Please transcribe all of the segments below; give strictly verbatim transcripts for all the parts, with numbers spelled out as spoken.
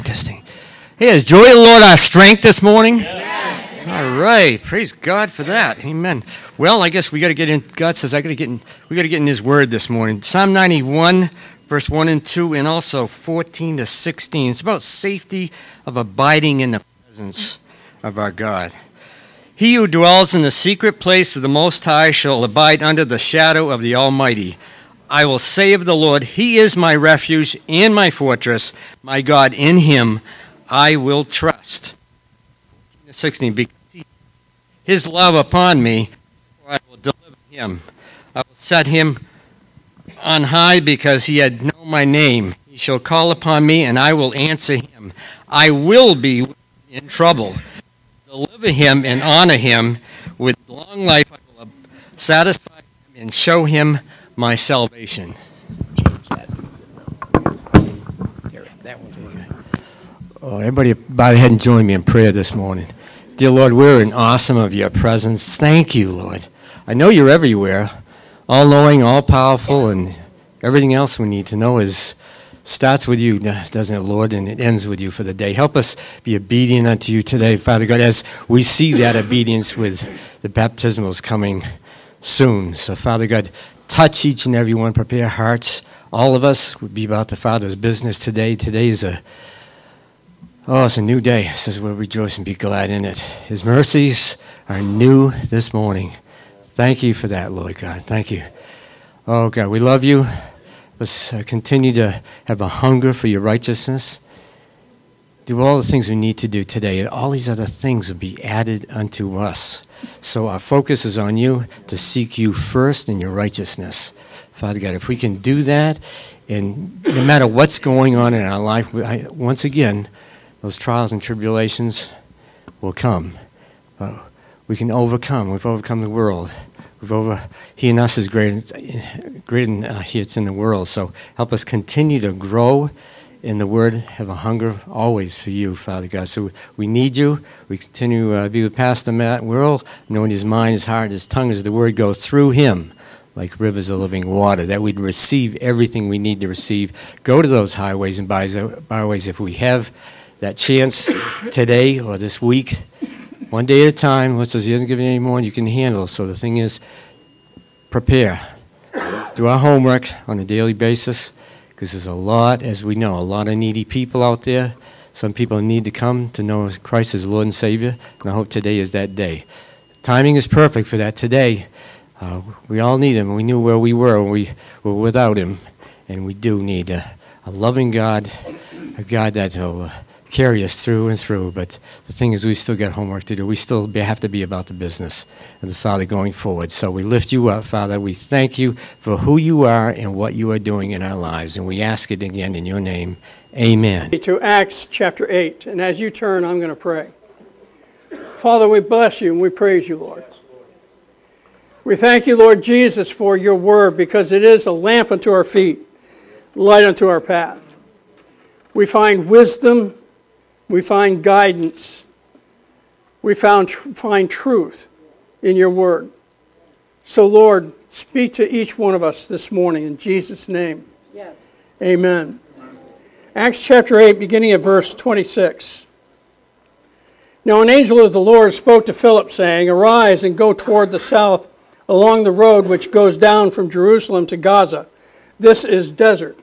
Testing. Hey, is joy of the Lord our strength this morning? Yes. All right, praise God for that. Amen. Well, I guess we got to get in. God says I got to get in. We got to get in His Word this morning. Psalm ninety-one, verse one and two, and also fourteen to sixteen. It's about safety of abiding in the presence of our God. He who dwells in the secret place of the Most High shall abide under the shadow of the Almighty. I will say of the Lord, He is my refuge and my fortress, my God, in Him I will trust. sixteen, because His love upon me, I will deliver Him. I will set Him on high because He had known my name. He shall call upon me, and I will answer Him. I will be in trouble. Deliver Him and honor Him. With long life I will satisfy Him and show Him my salvation. Change that. There, that one's okay. Oh, everybody bow their head and join me in prayer this morning. Dear Lord, we're in awesome of your presence. Thank you, Lord. I know you're everywhere, all-knowing, all-powerful, and everything else we need to know is starts with you, doesn't it, Lord, and it ends with you for the day. Help us be obedient unto you today, Father God, as we see that obedience with the baptismals coming soon. So, Father God, touch each and every one, prepare hearts. All of us would be about the Father's business today. Today is a, oh, it's a new day. It says we'll rejoice and be glad in it. His mercies are new this morning. Thank you for that, Lord God. Thank you. Oh, God, we love you. Let's uh, continue to have a hunger for your righteousness. Do all the things we need to do today, and all these other things will be added unto us. So our focus is on you, to seek you first in your righteousness. Father God, if we can do that, and no matter what's going on in our life, I, once again, those trials and tribulations will come. But we can overcome. We've overcome the world. We've over, he in us is greater, greater than uh, he that's in the world. So help us continue to grow in the Word, have a hunger always for you, Father God. So we need you. We continue to uh, be with Pastor Matt Worrell, knowing his mind, his heart, his tongue, as the Word goes through him like rivers of living water, that we'd receive everything we need to receive. Go to those highways and byways if we have that chance today or this week, one day at a time. Let's just, he doesn't give you any more than you can handle. So the thing is, prepare. Do our homework on a daily basis. Because there's a lot, as we know, a lot of needy people out there. Some people need to come to know Christ as Lord and Savior, and I hope today is that day. Timing is perfect for that today. Uh, we all need Him. We knew where we were when we were without Him, and we do need a, a loving God, a God that will uh, carry us through and through. But the thing is, we still got homework to do. We still be, have to be about the business of the Father going forward. So we lift you up, Father. We thank you for who you are and what you are doing in our lives. And we ask it again in your name. Amen. To Acts chapter eight. And as you turn, I'm going to pray. Father, we bless you and we praise you, Lord. We thank you, Lord Jesus, for your word, because it is a lamp unto our feet, light unto our path. We find wisdom. We find guidance. We found, find truth in your word. So, Lord, speak to each one of us this morning in Jesus' name. Yes. Amen. Acts chapter eight, beginning at verse twenty-six. Now an angel of the Lord spoke to Philip, saying, Arise and go toward the south along the road which goes down from Jerusalem to Gaza. This is desert.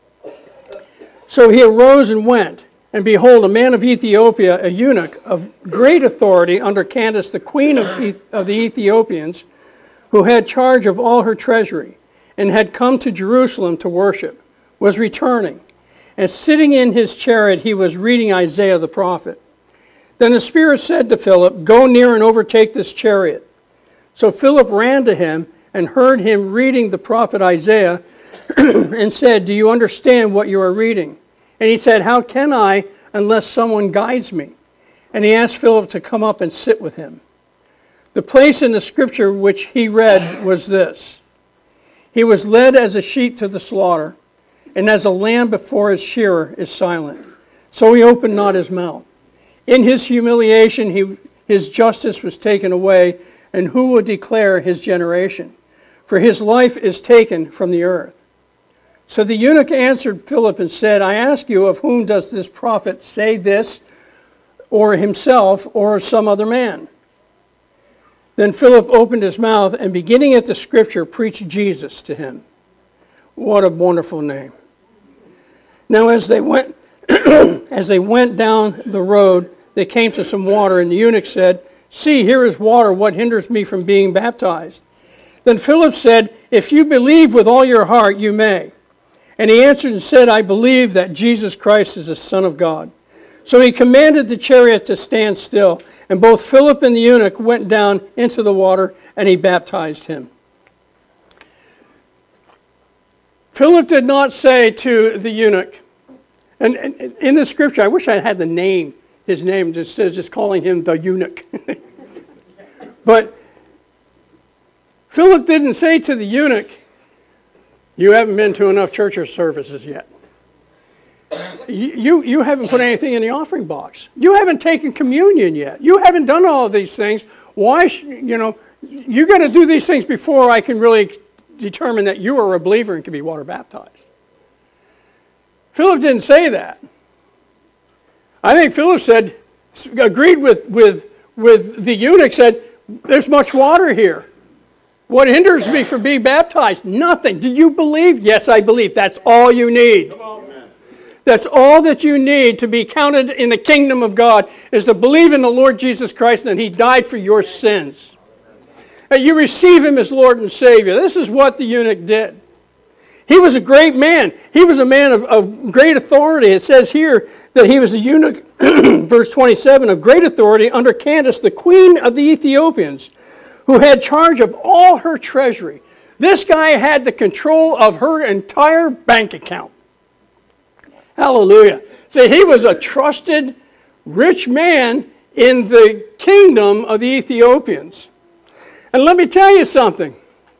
So he arose and went. And behold, a man of Ethiopia, a eunuch of great authority under Candace, the queen of, e- of the Ethiopians, who had charge of all her treasury, and had come to Jerusalem to worship, was returning. And sitting in his chariot, he was reading Isaiah the prophet. Then the Spirit said to Philip, Go near and overtake this chariot. So Philip ran to him and heard him reading the prophet Isaiah, and said, Do you understand what you are reading? And he said, How can I unless someone guides me? And he asked Philip to come up and sit with him. The place in the scripture which he read was this: He was led as a sheep to the slaughter, and as a lamb before his shearer is silent, so he opened not his mouth. In his humiliation he, his justice was taken away, and who will declare his generation? For his life is taken from the earth. So the eunuch answered Philip and said, I ask you, of whom does this prophet say this, or himself, or some other man? Then Philip opened his mouth, and beginning at the scripture, preached Jesus to him. What a wonderful name. Now as they went, as they went down the road, they came to some water, and the eunuch said, See, here is water. What hinders me from being baptized? Then Philip said, If you believe with all your heart, you may. And he answered and said, I believe that Jesus Christ is the Son of God. So he commanded the chariot to stand still, and both Philip and the eunuch went down into the water, and he baptized him. Philip did not say to the eunuch, and in the scripture, I wish I had the name, his name, just says just calling him the eunuch. But Philip didn't say to the eunuch, you haven't been to enough church or services yet. You, you, you haven't put anything in the offering box. You haven't taken communion yet. You haven't done all of these things. Why, sh- you know, you got to do these things before I can really determine that you are a believer and can be water baptized. Philip didn't say that. I think Philip said, agreed with, with, with the eunuch, said, there's much water here. What hinders me from being baptized? Nothing. Did you believe? Yes, I believe. That's all you need. That's all that you need to be counted in the kingdom of God, is to believe in the Lord Jesus Christ and that he died for your sins. That you receive him as Lord and Savior. This is what the eunuch did. He was a great man. He was a man of, of great authority. It says here that he was a eunuch, verse twenty-seven, of great authority under Candace, the queen of the Ethiopians, who had charge of all her treasury. This guy had the control of her entire bank account. Hallelujah. See, he was a trusted, rich man in the kingdom of the Ethiopians. And let me tell you something.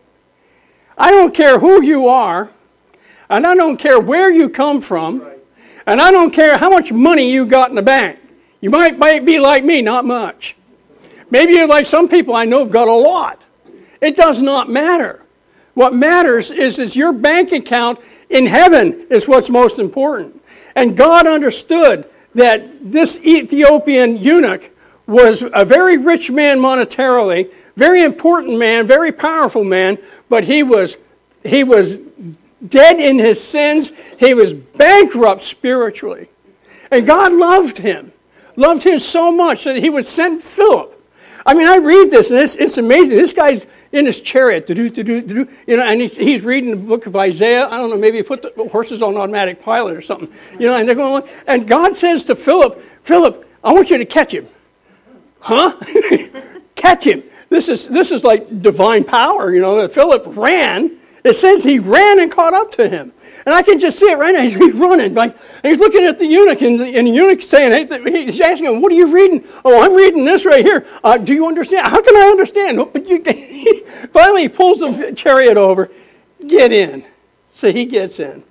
I don't care who you are, and I don't care where you come from, and I don't care how much money you got in the bank. You might, might be like me, not much. Maybe you're like some people I know have got a lot. It does not matter. What matters is, is your bank account in heaven is what's most important. And God understood that this Ethiopian eunuch was a very rich man monetarily, very important man, very powerful man, but he was, he was dead in his sins. He was bankrupt spiritually. And God loved him, loved him so much that he would send Philip. I mean, I read this, and it's, it's amazing. This guy's in his chariot, do do do do do, you know, and he's, he's reading the book of Isaiah. I don't know, maybe he put the horses on automatic pilot or something, you know. And they're going, and God says to Philip, Philip, I want you to catch him, huh? Catch him. This is this is like divine power, you know. That Philip ran. It says he ran and caught up to him. And I can just see it right now. He's, he's running. Like, he's looking at the eunuch, and the, and the eunuch's saying, hey, he's asking him, what are you reading? Oh, I'm reading this right here. Uh, do you understand? How can I understand? Oh, but you, finally, he pulls the chariot over. Get in. So he gets in.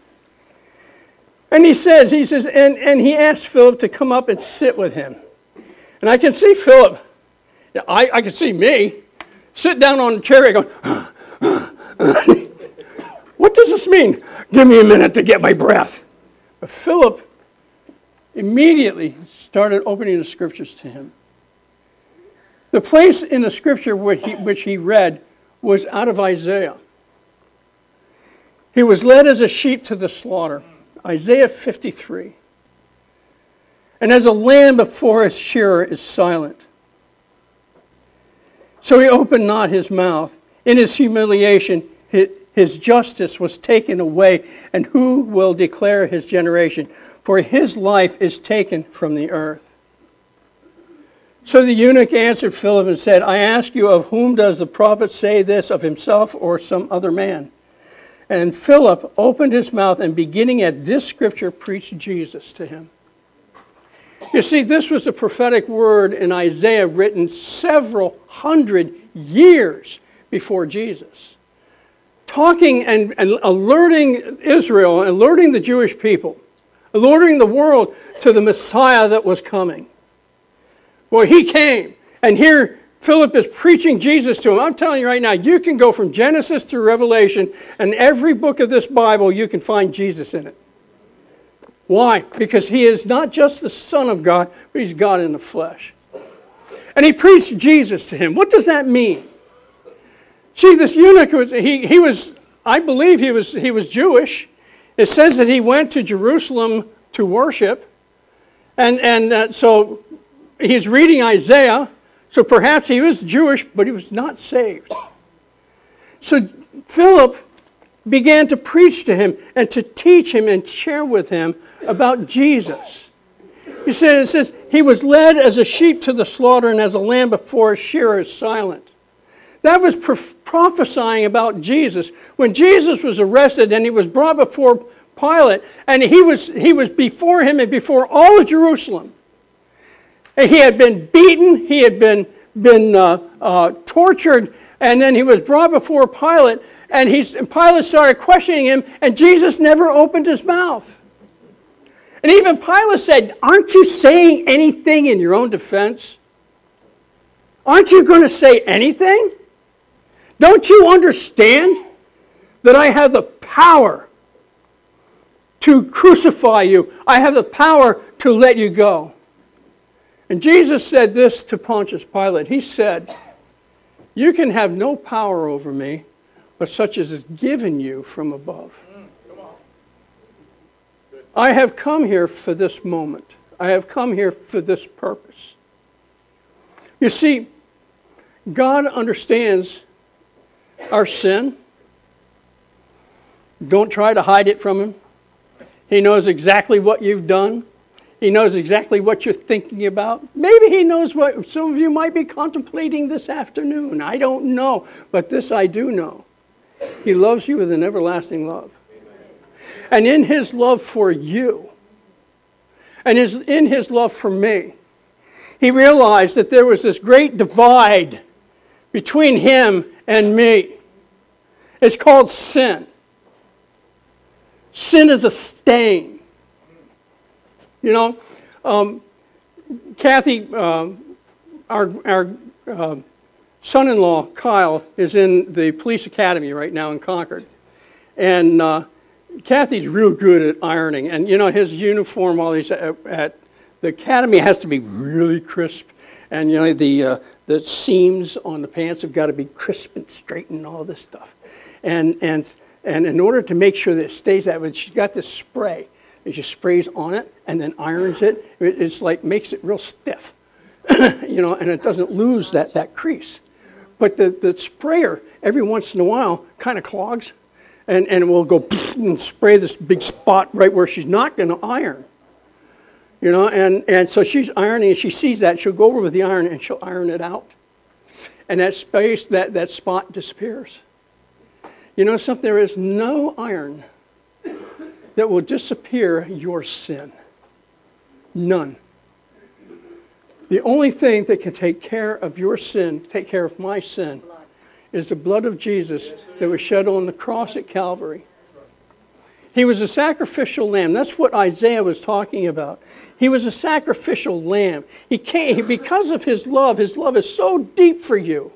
And he says, he says, and, and he asks Philip to come up and sit with him. And I can see Philip. I, I can see me sit down on the chariot going, what does this mean? Give me a minute to get my breath. But Philip immediately started opening the scriptures to him. The place in the scripture which he, which he read was out of Isaiah. He was led as a sheep to the slaughter. Isaiah fifty-three. And as a lamb before its shearer is silent. So he opened not his mouth. In his humiliation, his justice was taken away, and who will declare his generation? For his life is taken from the earth. So the eunuch answered Philip and said, I ask you, of whom does the prophet say this, of himself or some other man? And Philip opened his mouth, and beginning at this scripture, preached Jesus to him. You see, this was a prophetic word in Isaiah written several hundred years before Jesus. Talking and, and alerting Israel, alerting the Jewish people, alerting the world to the Messiah that was coming. Well, he came, and here Philip is preaching Jesus to him. I'm telling you right now, you can go from Genesis to Revelation, and every book of this Bible, you can find Jesus in it. Why? Because he is not just the Son of God, but he's God in the flesh. And he preached Jesus to him. What does that mean? See, this eunuch, was, he, he was, I believe he was, he was Jewish. It says that he went to Jerusalem to worship. And, and uh, so he's reading Isaiah. So perhaps he was Jewish, but he was not saved. So Philip began to preach to him and to teach him and share with him about Jesus. He said, it says, he was led as a sheep to the slaughter, and as a lamb before a shearer is silent. That was prophesying about Jesus. When Jesus was arrested and he was brought before Pilate, and he was, he was before him and before all of Jerusalem. And he had been beaten, he had been, been uh, uh, tortured, and then he was brought before Pilate, and, he's, and Pilate started questioning him, and Jesus never opened his mouth. And even Pilate said, aren't you saying anything in your own defense? Aren't you going to say anything? Don't you understand that I have the power to crucify you? I have the power to let you go. And Jesus said this to Pontius Pilate. He said, you can have no power over me, but such as is given you from above. I have come here for this moment. I have come here for this purpose. You see, God understands our sin. Don't try to hide it from him. He knows exactly what you've done. He knows exactly what you're thinking about. Maybe he knows what some of you might be contemplating this afternoon. I don't know, but this I do know. He loves you with an everlasting love. And in his love for you, and his, in his love for me, he realized that there was this great divide between him and me. It's called sin. Sin is a stain. You know, um, Kathy, uh, our, our uh, son-in-law, Kyle, is in the police academy right now in Concord. And uh, Kathy's real good at ironing. And, you know, his uniform while he's at, at the academy has to be really crisp. And, you know, the, uh, the seams on the pants have got to be crisp and straight and all this stuff. And, and, and in order to make sure that it stays that way, she's got this spray. And she sprays on it and then irons it. It's like makes it real stiff, you know, and it doesn't lose that, that crease. But the, the sprayer, every once in a while, kind of clogs. And, and will go and spray this big spot right where she's not going to iron. You know, and, and so she's ironing, and she sees that. She'll go over with the iron, and she'll iron it out. And that space, that, that spot disappears. You know something? There is no iron that will disappear your sin. None. The only thing that can take care of your sin, take care of my sin, is the blood of Jesus that was shed on the cross at Calvary. He was a sacrificial lamb. That's what Isaiah was talking about. He was a sacrificial lamb. He came because of his love. His love is so deep for you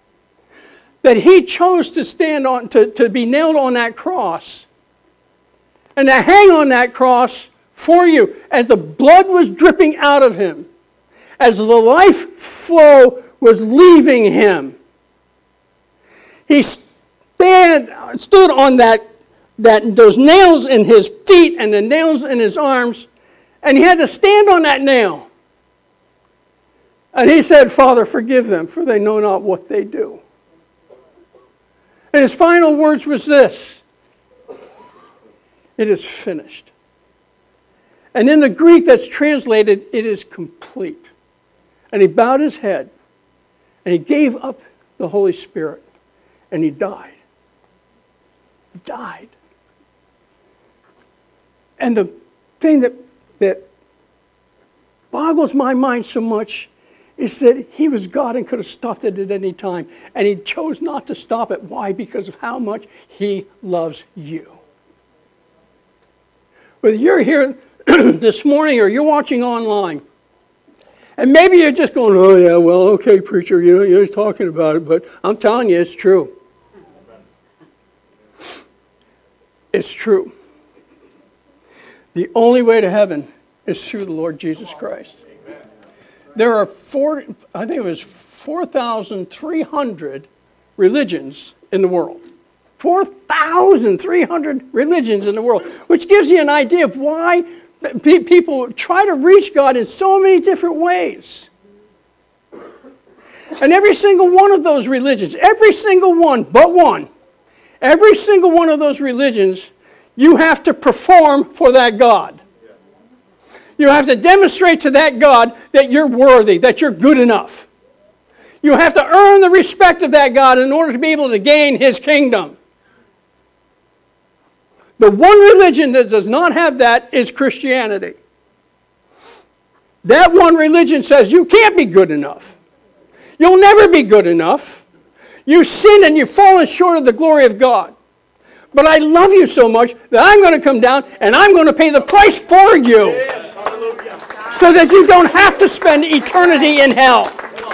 that he chose to stand on, to, to be nailed on that cross and to hang on that cross for you as the blood was dripping out of him, as the life flow was leaving him. He stand, stood on that, that, those nails in his feet and the nails in his arms, and he had to stand on that nail. And he said, Father, forgive them, for they know not what they do. And his final words was this: it is finished. And in the Greek that's translated, it is complete. And he bowed his head, and he gave up the Holy Spirit. And he died. He died. And the thing that, that boggles my mind so much is that he was God and could have stopped it at any time. And he chose not to stop it. Why? Because of how much he loves you. Whether you're here this morning or you're watching online, And maybe you're just going, oh yeah, well, okay, preacher, you know, you're talking about it, but I'm telling you, it's true. It's true. The only way to heaven is through the Lord Jesus Christ. There are four, I think it was four thousand three hundred religions in the world. four thousand three hundred religions in the world, which gives you an idea of why people try to reach God in so many different ways. And every single one of those religions, every single one but one, every single one of those religions, you have to perform for that God. You have to demonstrate to that God that you're worthy, that you're good enough. You have to earn the respect of that God in order to be able to gain His kingdom. The one religion that does not have that is Christianity. That one religion says you can't be good enough. You'll never be good enough. You sin and you've fallen short of the glory of God. But I love you so much that I'm going to come down and I'm going to pay the price for you. Yes, hallelujah. So that you don't have to spend eternity in hell.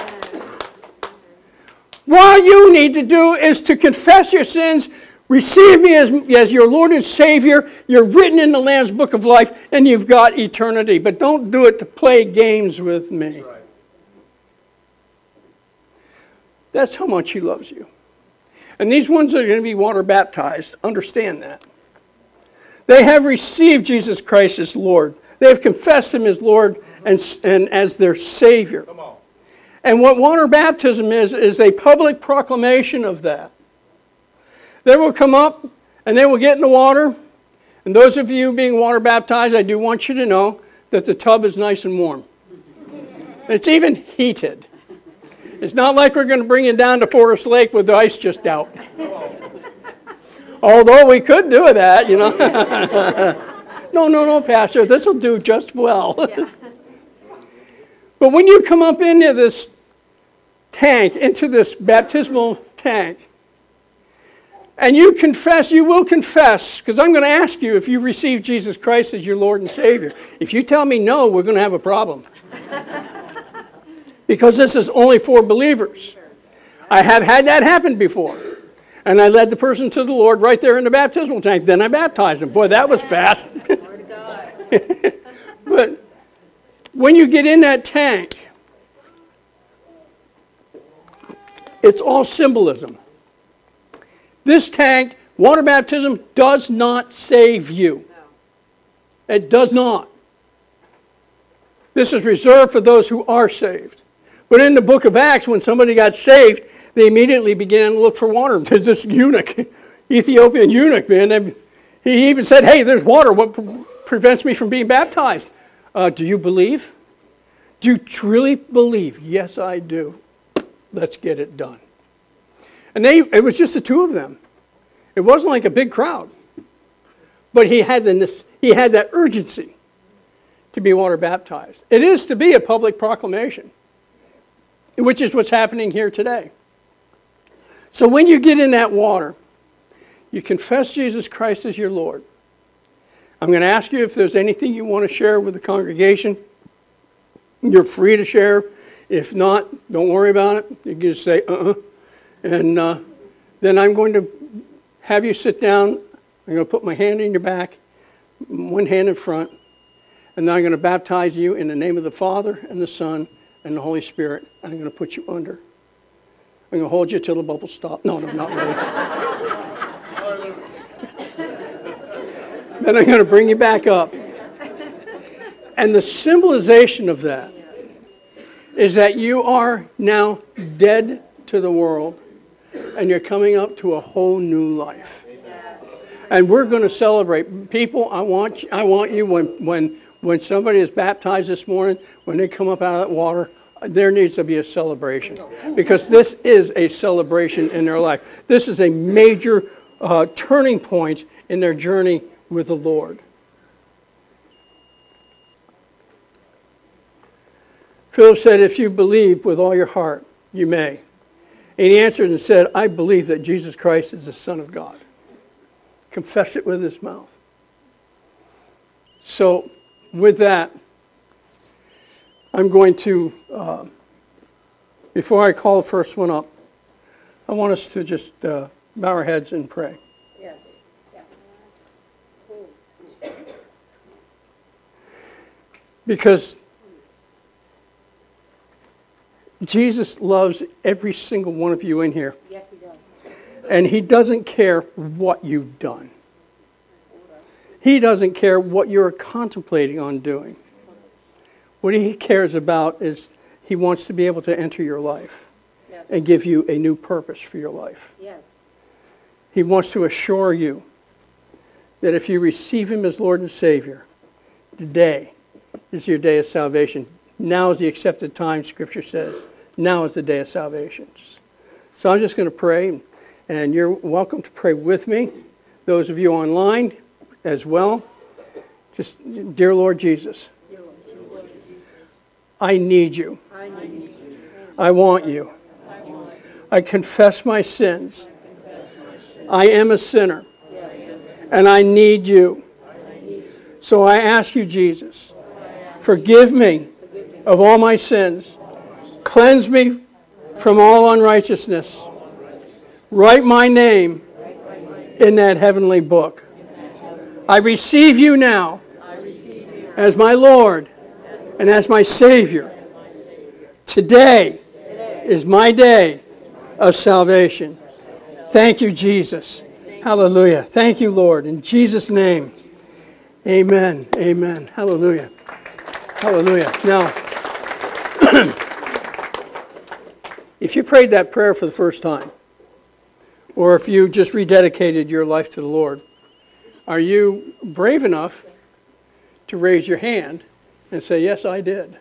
What you need to do is to confess your sins, receive me as, as your Lord and Savior. You're written in the Lamb's Book of Life, and you've got eternity. But don't do it to play games with me. Right. That's how much He loves you. And these ones that are going to be water baptized, understand that. They have received Jesus Christ as Lord. They have confessed Him as Lord and, and as their Savior. Come on. And what water baptism is, is a public proclamation of that. They will come up and they will get in the water. And those of you being water baptized, I do want you to know that the tub is nice and warm. It's even heated. It's not like we're going to bring you down to Forest Lake with the ice just out. Although we could do that, you know. no, no, no, Pastor, this will do just well. Yeah. But when you come up into this tank, into this baptismal tank, and you confess, you will confess, because I'm going to ask you if you receive Jesus Christ as your Lord and Savior. If you tell me no, we're going to have a problem. Because this is only for believers. I have had that happen before. And I led the person to the Lord right there in the baptismal tank. Then I baptized him. Boy, that was fast. Lord God. But when you get in that tank, it's all symbolism. This tank, water baptism, does not save you. It does not. This is reserved for those who are saved. But in the book of Acts, when somebody got saved, they immediately began to look for water. There's this eunuch, Ethiopian eunuch, man. He even said, hey, there's water. What pre- prevents me from being baptized? Uh, do you believe? Do you truly believe? Yes, I do. Let's get it done. And they, it was just the two of them. It wasn't like a big crowd. But he had, the, he had that urgency to be water baptized. It is to be a public proclamation, which is what's happening here today. So when you get in that water, you confess Jesus Christ as your Lord. I'm going to ask you if there's anything you want to share with the congregation. You're free to share. If not, don't worry about it. You can just say, uh-uh. And uh, then I'm going to have you sit down. I'm going to put my hand in your back, one hand in front, and then I'm going to baptize you in the name of the Father and the Son and the Holy Spirit. I'm going to put you under. I'm going to hold you till the bubbles stop. No, no, not really. Then I'm going to bring you back up. And the symbolization of that is that you are now dead to the world and you're coming up to a whole new life. And we're going to celebrate. People, I want you, I want you when, when, when somebody is baptized this morning, when they come up out of that water, there needs to be a celebration. Because this is a celebration in their life. This is a major uh, turning point in their journey with the Lord. Philip said, if you believe with all your heart, you may. And he answered and said, I believe that Jesus Christ is the Son of God. Confess it with his mouth. So, with that, I'm going to, uh, before I call the first one up, I want us to just uh, bow our heads and pray. Yes. Yeah. Because Jesus loves every single one of you in here. Yes, he does. And he doesn't care what you've done. He doesn't care what you're contemplating on doing. What he cares about is he wants to be able to enter your life Yes. and give you a new purpose for your life. Yes. He wants to assure you that if you receive him as Lord and Savior, today is your day of salvation. Now is the accepted time, Scripture says. Now is the day of salvation. So I'm just going to pray, and you're welcome to pray with me. Those of you online as well. Just, dear Lord Jesus, I need you. I need you. I want you. I confess my sins. I am a sinner. And I need you. So I ask you, Jesus, forgive me of all my sins. Cleanse me from all unrighteousness. Write my name in that heavenly book. I receive you now as my Lord and as my Savior. Today is my day of salvation. Thank you, Jesus. Hallelujah. Thank you, Lord. In Jesus' name, amen. Amen. Hallelujah. Hallelujah. Now, if you prayed that prayer for the first time, or if you just rededicated your life to the Lord, are you brave enough to raise your hand and say, yes, I did?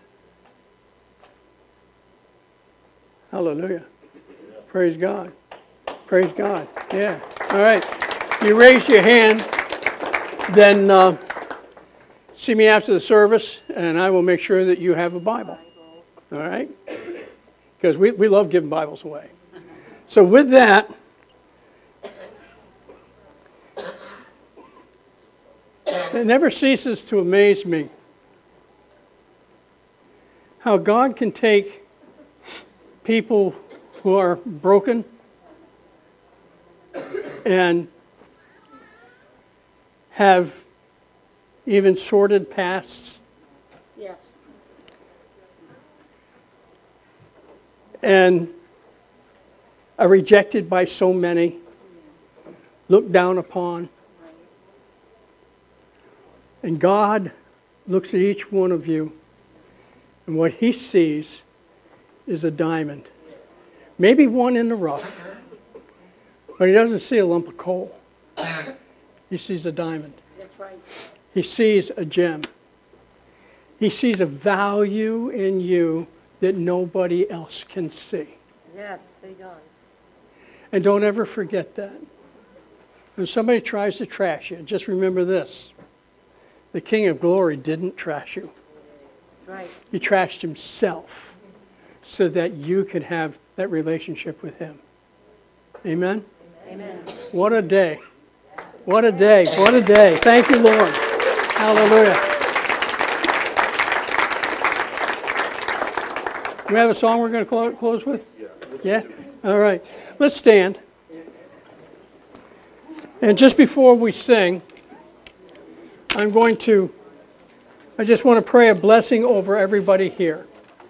Hallelujah. Praise God. Praise God. Yeah. All right. If you raised your hand, then uh, see me after the service, and I will make sure that you have a Bible. All right? Because we, we love giving Bibles away. So with that, it never ceases to amaze me how God can take people who are broken and have even sordid pasts Yes. and are rejected by so many, looked down upon. And God looks at each one of you, and what he sees is a diamond. Maybe one in the rough, but he doesn't see a lump of coal. He sees a diamond. That's right. He sees a gem. He sees a value in you that nobody else can see. Yes, he does. And don't ever forget that. When somebody tries to trash you, just remember this. The King of Glory didn't trash you. Right. He trashed himself so that you could have that relationship with him. Amen? Amen. What a day. What a day. What a day. Thank you, Lord. Hallelujah. We have a song we're going to clo- close with? Yeah? All right. Let's stand. And just before we sing, I'm going to, I just want to pray a blessing over everybody here.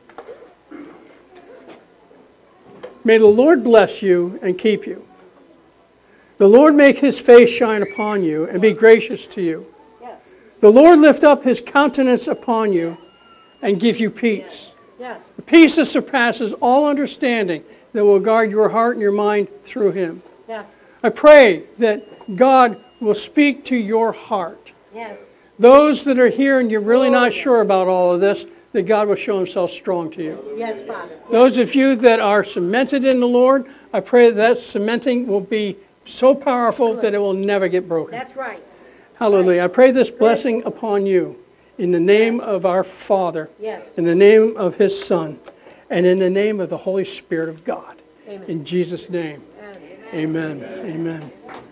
May the Lord bless you and keep you. The Lord make his face shine upon you and be gracious to you. Yes. The Lord lift up his countenance upon you and give you peace. Yes. The peace that surpasses all understanding that will guard your heart and your mind through him. Yes. I pray that God will speak to your heart. Yes. Those that are here and you're really not sure about all of this, that God will show himself strong to you. Yes, Father. Those of you that are cemented in the Lord, I pray that, that cementing will be so powerful that it will never get broken. That's right. Hallelujah. I pray this blessing upon you in the name of our Father, Yes. in the name of his Son, and in the name of the Holy Spirit of God. Amen. In Jesus' name, Amen. amen. Amen.